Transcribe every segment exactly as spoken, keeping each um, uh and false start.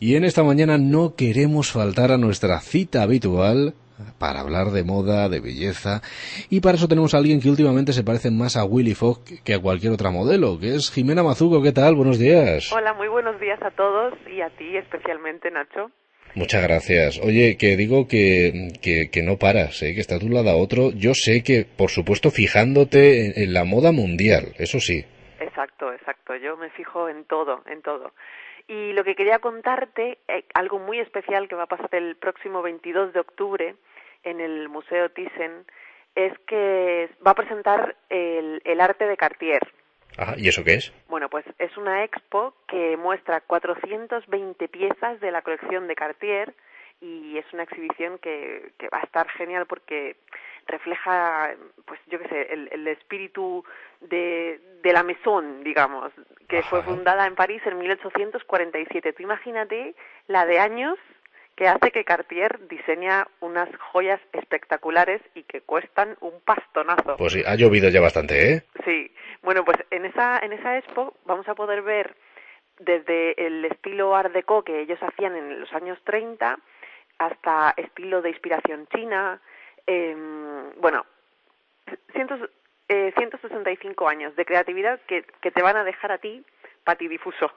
Y en esta mañana no queremos faltar a nuestra cita habitual para hablar de moda, de belleza, y para eso tenemos a alguien que últimamente se parece más a Willy Fogg que a cualquier otra modelo, que es Jimena Mazuco. ¿Qué tal? Buenos días. Hola, muy buenos días a todos y a ti especialmente, Nacho. Muchas gracias. Oye, que digo que, que, que no paras, ¿eh? Que estás de un lado a otro. Yo sé que, por supuesto, fijándote en, en la moda mundial, eso sí. Exacto, exacto. Yo me fijo en todo, en todo. Y lo que quería contarte, eh, algo muy especial que va a pasar el próximo veintidós de octubre en el Museo Thyssen, es que va a presentar el, el arte de Cartier. Ajá, ¿y eso qué es? Bueno, pues es una expo que muestra cuatrocientas veinte piezas de la colección de Cartier y es una exhibición que, que va a estar genial porque refleja, pues yo qué sé, el, el espíritu de, de la Maison, digamos, que Ajá. fue fundada en París en mil ochocientos cuarenta y siete. Tú imagínate la de años que hace que Cartier diseña unas joyas espectaculares y que cuestan un pastonazo. Pues sí, ha llovido ya bastante, ¿eh? Sí. Bueno, pues en esa en esa expo vamos a poder ver desde el estilo Art Deco que ellos hacían en los años treinta hasta estilo de inspiración china, eh, bueno, cientos, eh, ciento sesenta y cinco años de creatividad que, que te van a dejar a ti patidifuso.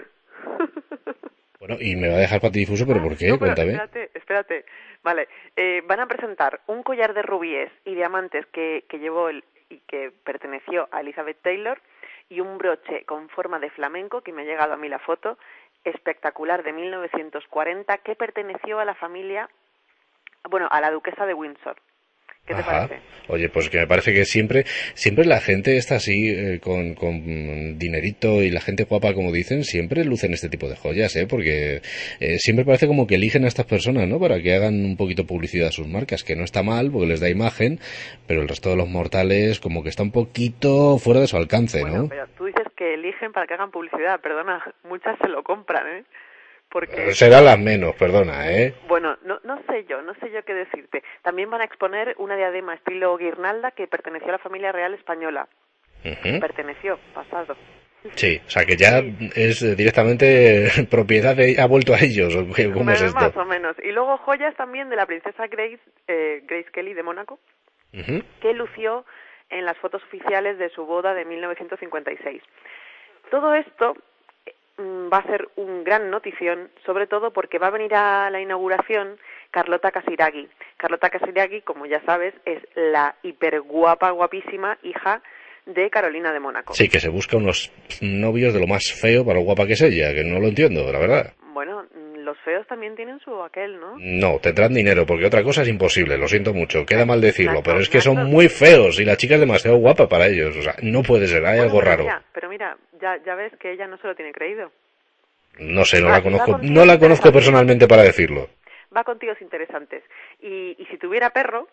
Bueno, y me va a dejar patidifuso, ¿pero por qué? No, pero Cuéntame. Espérate, espérate. Vale, eh, van a presentar un collar de rubíes y diamantes que, que llevó el, y que perteneció a Elizabeth Taylor y un broche con forma de flamenco, que me ha llegado a mí la foto, espectacular de mil novecientos cuarenta, que perteneció a la familia, bueno, a la duquesa de Windsor. ¿Qué te Ajá. parece? Oye, pues que me parece que siempre siempre la gente está así, eh, con, con dinerito y la gente guapa, como dicen, siempre lucen este tipo de joyas, ¿eh? Porque eh, siempre parece como que eligen a estas personas, ¿no? Para que hagan un poquito publicidad a sus marcas, que no está mal, porque les da imagen, pero el resto de los mortales como que está un poquito fuera de su alcance, bueno, ¿no? Pero tú dices que eligen para que hagan publicidad, perdona, muchas se lo compran, ¿eh? Porque... Serán las menos, perdona, ¿eh? Bueno, no, no sé yo, no sé yo qué decirte. También van a exponer una diadema estilo guirnalda que perteneció a la familia real española. Uh-huh. Perteneció, pasado. Sí, o sea que ya sí. Es directamente propiedad de... ha vuelto a ellos, ¿o qué, ¿cómo Más, es esto? Más o menos. Y luego joyas también de la princesa Grace, eh, Grace Kelly de Mónaco, uh-huh. que lució en las fotos oficiales de su boda de mil novecientos cincuenta y seis. Todo esto va a ser un gran notición, sobre todo porque va a venir a la inauguración Carlota Casiraghi. Carlota Casiraghi, como ya sabes, es la hiperguapa, guapísima hija de Carolina de Mónaco. Sí, que se busca unos novios de lo más feo para lo guapa que es ella, que no lo entiendo, la verdad. Bueno, los feos también tienen su aquel, ¿no? No, tendrán dinero, porque otra cosa es imposible, lo siento mucho, queda mal decirlo, Nacho, pero es que Nacho. son muy feos y la chica es demasiado guapa para ellos, o sea, no puede ser, hay bueno, algo pero raro. Mira, pero mira, ya, ya ves que ella no se lo tiene creído. No sé, no va, la conozco, no la conozco personalmente para decirlo. Va con tíos interesantes. Y, y si tuviera perro...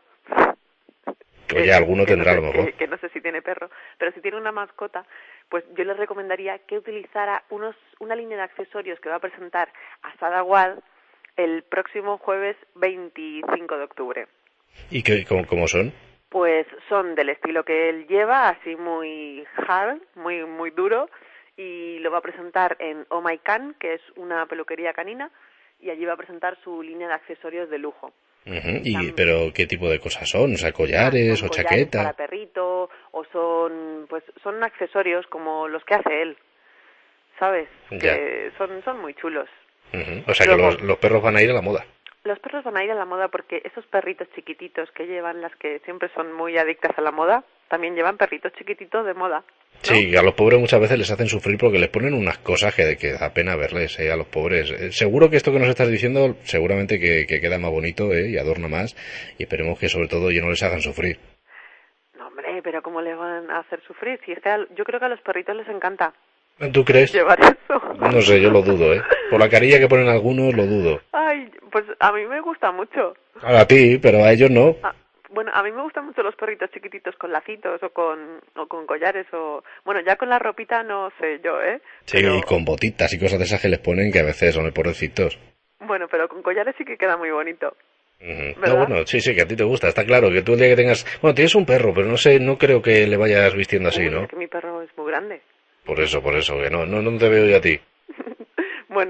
Oye, eh, alguno tendrá no sé, a lo mejor. Que, que no sé si tiene perro, pero si tiene una mascota, pues yo les recomendaría que utilizara unos una línea de accesorios que va a presentar Asada Wad el próximo jueves veinticinco de octubre. ¿Y qué, cómo, cómo son? Pues son del estilo que él lleva, así muy hard, muy muy duro, y lo va a presentar en Oh My Can, que es una peluquería canina, y allí va a presentar su línea de accesorios de lujo. Uh-huh. Y pero qué tipo de cosas son, o sea, collares son o collares chaqueta para perrito, o son pues son accesorios como los que hace él, sabes, ya. Que son son muy chulos. Uh-huh. O sea, Luego, que los, los perros van a ir a la moda. Los perros van a ir a la moda porque esos perritos chiquititos que llevan, las que siempre son muy adictas a la moda, también llevan perritos chiquititos de moda, ¿no? Sí, a los pobres muchas veces les hacen sufrir porque les ponen unas cosas que, que da pena verles, eh, a los pobres. Eh, seguro que esto que nos estás diciendo, seguramente que, que queda más bonito, eh, y adorna más, y esperemos que sobre todo ya no les hagan sufrir. No, hombre, pero ¿cómo les van a hacer sufrir? Si es que a, yo creo que a los perritos les encanta. ¿Tú crees? Llevar eso. No sé, yo lo dudo, ¿eh? Por la carilla que ponen algunos, lo dudo. Ay, pues a mí me gusta mucho. A ti, pero a ellos no. Ah, bueno, a mí me gustan mucho los perritos chiquititos con lacitos o con o con collares o... Bueno, ya con la ropita no sé yo, ¿eh? Sí, pero... y con botitas y cosas de esas que les ponen que a veces son pobrecitos. Bueno, pero con collares sí que queda muy bonito. Uh-huh. No, bueno, sí, sí, que a ti te gusta, está claro, que tú el día que tengas... Bueno, tienes un perro, pero no sé, no creo que le vayas vistiendo así, Uy, ¿no? Es que mi perro es muy grande. Por eso, por eso, que no, no, no te veo yo a ti. Bueno,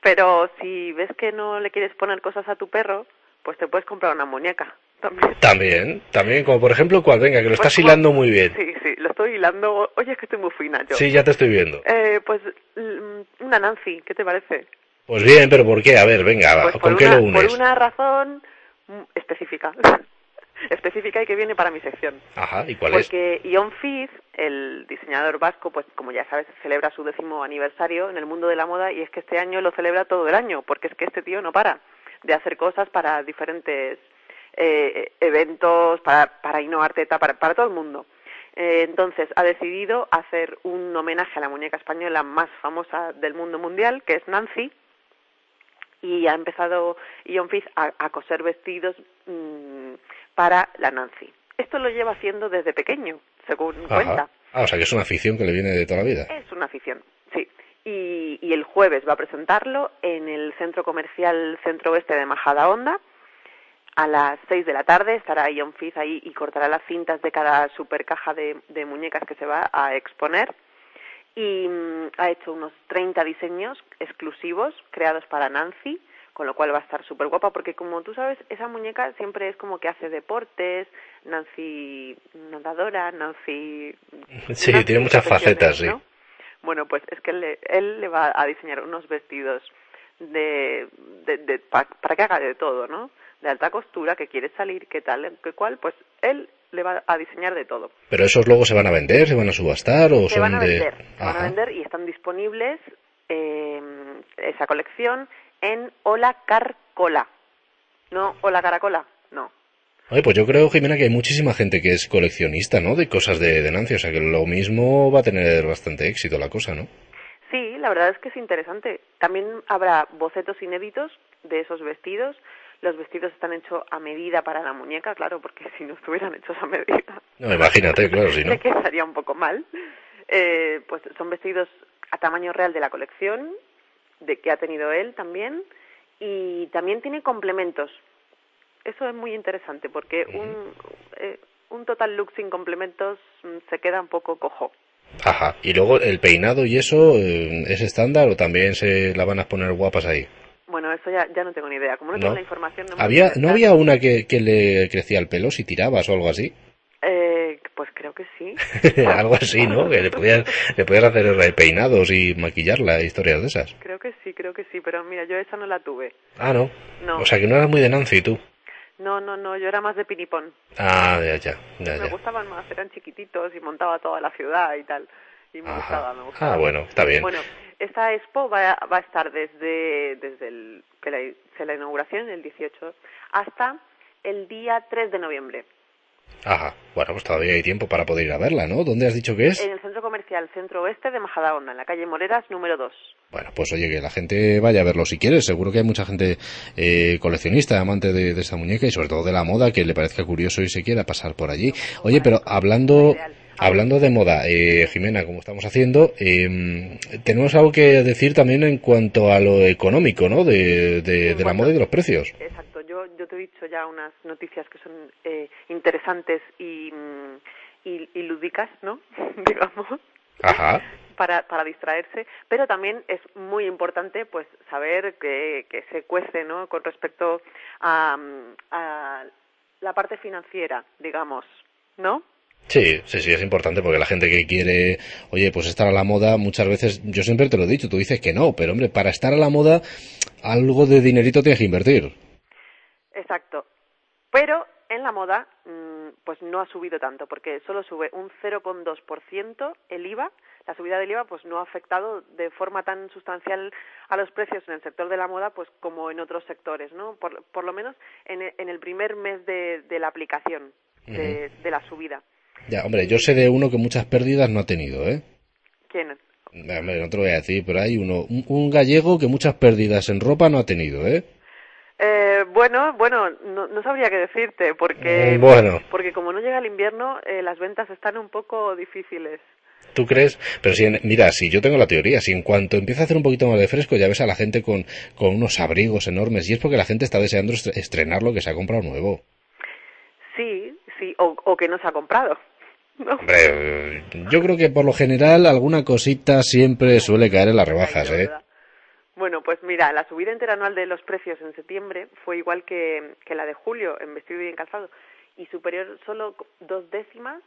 Pero si ves que no le quieres poner cosas a tu perro, pues te puedes comprar una muñeca también. También, también, como por ejemplo, ¿cuál? Venga, que lo Pues estás como- hilando muy bien. Sí, sí, lo estoy hilando. Oye, es que estoy muy fina yo. Sí, ya te estoy viendo. Eh, pues mm, una Nancy, ¿qué te parece? Pues bien, pero ¿por qué? A ver, venga, Pues ¿con por qué una, lo unes? por una razón mm, específica. específica y que viene para mi sección. Ajá, ¿y cuál es? Porque Ion Fiz, el diseñador vasco, pues como ya sabes, celebra su décimo aniversario en el mundo de la moda y es que este año lo celebra todo el año, porque es que este tío no para de hacer cosas para diferentes eh, eventos, para, para Ainhoa Arteta, para, para todo el mundo. Eh, entonces ha decidido hacer un homenaje a la muñeca española más famosa del mundo mundial, que es Nancy, y ha empezado Ion Fiz a, a coser vestidos mmm, para la Nancy. Esto lo lleva haciendo desde pequeño, según Ajá. cuenta. Ah, o sea que es una afición que le viene de toda la vida. Es una afición, sí. Y, y el jueves va a presentarlo en el centro comercial Centro Oeste de Majadahonda. A las seis de la tarde estará Ion Fiz ahí y cortará las cintas de cada super caja de, de muñecas que se va a exponer. Y mmm, ha hecho unos treinta diseños exclusivos creados para Nancy, con lo cual va a estar súper guapa, porque como tú sabes, esa muñeca siempre es como que hace deportes, Nancy nadadora, Nancy... Sí, Nancy tiene muchas facetas, ¿no? sí. Bueno, pues es que él le, él le va a diseñar unos vestidos de, de, de pa, para que haga de todo, ¿no? De alta costura, que quiere salir, qué tal, qué cual, pues él le va a diseñar de todo. ¿Pero esos luego se van a vender, se van a subastar o se son van a de...? vender, se Ajá. van a vender y están disponibles eh, esa colección en Hola Carcola. No, Hola Caracola, no. Oye, pues yo creo, Jimena, que hay muchísima gente que es coleccionista, ¿no? De cosas de, de Nancy, o sea que lo mismo va a tener bastante éxito la cosa, ¿no? Sí, la verdad es que es interesante. También habrá bocetos inéditos de esos vestidos. Los vestidos están hechos a medida para la muñeca, claro, porque si no estuvieran hechos a medida... No, imagínate, claro, si no. le quedaría un poco mal. Eh, pues son vestidos a tamaño real de la colección, de que ha tenido él también, y también tiene complementos. Eso es muy interesante, porque uh-huh. un, eh, un total look sin complementos se queda un poco cojo. Ajá, y luego el peinado y eso, eh, ¿es estándar o también se la van a poner guapas ahí? Bueno, eso ya, ya no tengo ni idea. Como no, no. tengo la información... No, ¿Había, ¿No había una que, que le crecía el pelo si tirabas o algo así? Eh, pues creo que sí. Algo así, ¿no? Que le podías, le podías hacer peinados y maquillarla, historias de esas. Creo que sí, creo que sí, pero mira, yo esa no la tuve. Ah, ¿no? No. O sea, que no eras muy de Nancy, tú. No, no, no, yo era más de pinipón. Ah, ya, ya, ya, Me ya. gustaban más, eran chiquititos y montaba toda la ciudad y tal. Y me Ajá. gustaba, me gustaba. Ah, bueno, está bien. Bueno, esta expo va a, va a estar desde, desde el, que la, la inauguración, el dieciocho, hasta el día tres de noviembre. Ajá, bueno, pues todavía hay tiempo para poder ir a verla, ¿no? ¿Dónde has dicho que es? En el centro comercial Centro Oeste de Majadahonda, en la calle Moreras, número dos. Bueno, pues oye, que la gente vaya a verlo si quiere. Seguro que hay mucha gente eh, coleccionista, amante de, de esta muñeca y sobre todo de la moda, que le parezca curioso y se quiera pasar por allí. Oye, pero hablando... Hablando de moda, eh, Jimena, como estamos haciendo, eh, tenemos algo que decir también en cuanto a lo económico, ¿no? De, de, de la moda y de los precios. Exacto, yo, yo te he dicho ya unas noticias que son eh, interesantes y, y, y lúdicas, ¿no? Digamos. Ajá. Para, para distraerse, pero también es muy importante pues saber que, que se cuece, ¿no? Con respecto a, a la parte financiera, digamos, ¿no? Sí, sí, sí, es importante porque la gente que quiere, oye, pues estar a la moda, muchas veces, yo siempre te lo he dicho, tú dices que no, pero hombre, para estar a la moda, algo de dinerito tienes que invertir. Exacto. Pero en la moda, pues no ha subido tanto, porque solo sube un cero coma dos por ciento el I V A. La subida del I V A pues no ha afectado de forma tan sustancial a los precios en el sector de la moda pues como en otros sectores, ¿no? Por, por lo menos en, en el primer mes de, de la aplicación de, uh-huh. de la subida. Ya, hombre, yo sé de uno que muchas pérdidas no ha tenido, ¿eh? ¿Quién? Hombre, no te lo voy a decir, pero hay uno, un, un gallego que muchas pérdidas en ropa no ha tenido, ¿eh? Eh, bueno, bueno, no, no sabría qué decirte, porque, bueno. porque como no llega el invierno, eh, las ventas están un poco difíciles. ¿Tú crees? Pero si, mira, si yo tengo la teoría, si en cuanto empieza a hacer un poquito más de fresco ya ves a la gente con, con unos abrigos enormes, y es porque la gente está deseando estrenar lo que se ha comprado nuevo. Sí, sí, o, o que no se ha comprado. ¿No? Hombre, yo creo que por lo general alguna cosita siempre suele caer en las rebajas, ¿eh? Bueno, pues mira, la subida interanual de los precios en septiembre fue igual que, que la de julio en vestido y en calzado, y superior solo dos décimas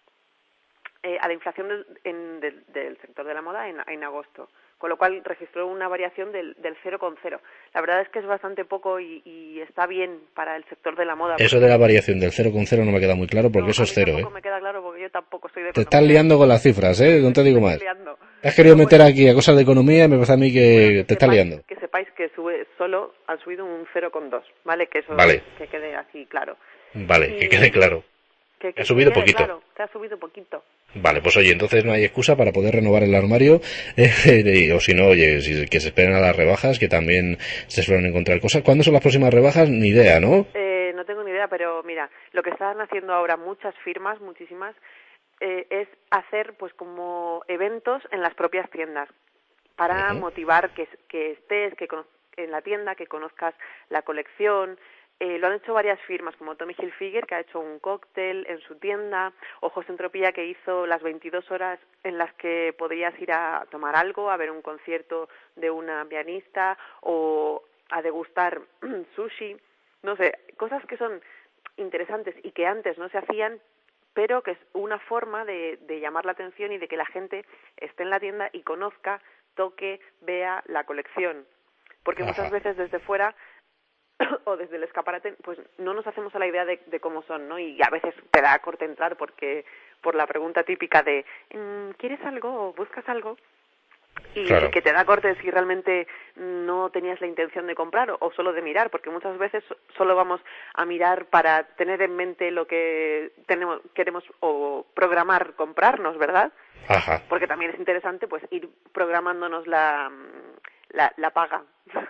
eh, a la inflación del, en, del, del sector de la moda en, en agosto, con lo cual registró una variación del, del cero coma cero. La verdad es que es bastante poco y, y está bien para el sector de la moda. Eso de la variación del cero coma cero no me queda muy claro porque no, eso es cero, ¿eh? Tampoco me queda claro porque yo tampoco soy de Te economía. estás liando con las cifras, ¿eh? No te digo más. Liando. Te has querido Pero meter bueno, aquí a cosas de economía y me parece a mí que bueno, que te estás sepáis, liando. Que sepáis que sube solo han subido un cero coma dos, ¿vale? Que eso Vale. que quede así claro. Vale, Y que quede claro. Que, que ha subido quede poquito. Claro, te ha subido poquito. Vale, pues oye, entonces no hay excusa para poder renovar el armario, eh, o si no, oye, si, que se esperen a las rebajas, que también se suelen encontrar cosas. ¿Cuándo son las próximas rebajas? Ni idea, ¿no? Eh, no tengo ni idea, pero mira, lo que están haciendo ahora muchas firmas, muchísimas, eh, es hacer pues como eventos en las propias tiendas para uh-huh. motivar que, que estés que cono- en la tienda, que conozcas la colección. Eh, lo han hecho varias firmas, como Tommy Hilfiger, que ha hecho un cóctel en su tienda, o José Entropía, que hizo las veintidós horas en las que podías ir a tomar algo, a ver un concierto de una pianista, o a degustar sushi, no sé, cosas que son interesantes y que antes no se hacían, pero que es una forma de, de llamar la atención y de que la gente esté en la tienda y conozca, toque, vea la colección. Porque Ajá. muchas veces desde fuera o desde el escaparate, pues no nos hacemos a la idea de, de cómo son, ¿no? Y a veces te da corte entrar porque por la pregunta típica de ¿quieres algo o buscas algo? Y claro. que te da corte si realmente no tenías la intención de comprar o, o solo de mirar, porque muchas veces solo vamos a mirar para tener en mente lo que tenemos queremos o programar comprarnos, ¿verdad? Ajá. Porque también es interesante pues ir programándonos la la, la paga.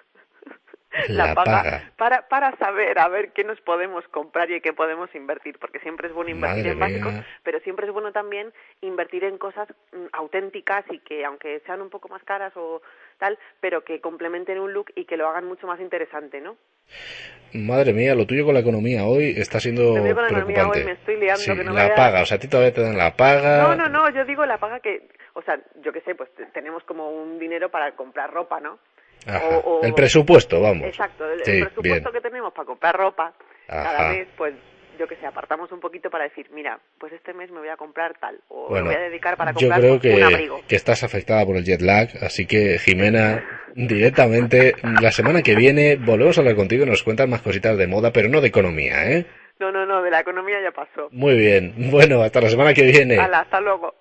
La, la paga, paga para para saber a ver qué nos podemos comprar y qué podemos invertir, porque siempre es bueno invertir Madre en básicos, mía. pero siempre es bueno también invertir en cosas mm, auténticas y que aunque sean un poco más caras o tal, pero que complementen un look y que lo hagan mucho más interesante, ¿no? Madre mía, lo tuyo con la economía hoy está siendo con la preocupante. Economía hoy me estoy liando, sí, que no la me paga, o sea, a ti todavía te dan la paga. No, no, no, yo digo la paga que, o sea, yo qué sé, pues tenemos como un dinero para comprar ropa, ¿no? Ajá. O, o, el presupuesto, vamos. Exacto, el, sí, el presupuesto bien. que tenemos para comprar ropa, Ajá. cada mes, pues, yo que sé, apartamos un poquito para decir, mira, pues este mes me voy a comprar tal, o bueno, me voy a dedicar para comprar yo creo que, un abrigo. que estás afectada por el jet lag, así que, Jimena, directamente, la semana que viene volvemos a hablar contigo y nos cuentas más cositas de moda, pero no de economía, ¿eh? No, no, no, de la economía ya pasó. Muy bien, bueno, hasta la semana que viene. Hala, hasta luego.